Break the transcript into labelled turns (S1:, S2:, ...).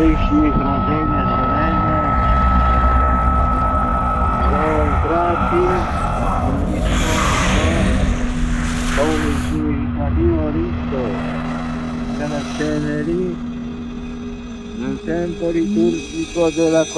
S1: Eucaristi, Rodzenie Zielonego, Contrati, Comunicativo Risto, della Ceneri, nel tempo liturgico della